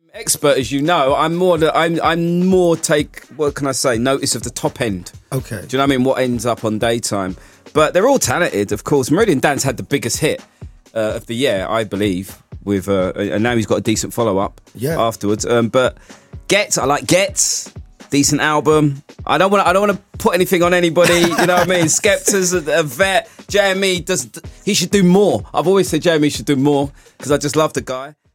Expert, as you know, I'm more take, what can I say, notice of the top end. Okay. Do you know what I mean? What ends up on daytime. But they're all talented, of course. Meridian Dance had the biggest hit of the year, I believe, with and now he's got a decent follow-up afterwards. But I like Gets. Decent album. I don't want to put anything on anybody. You know what I mean? Skepta's a vet. Jeremy he should do more. I've always said Jeremy should do more because I just love the guy.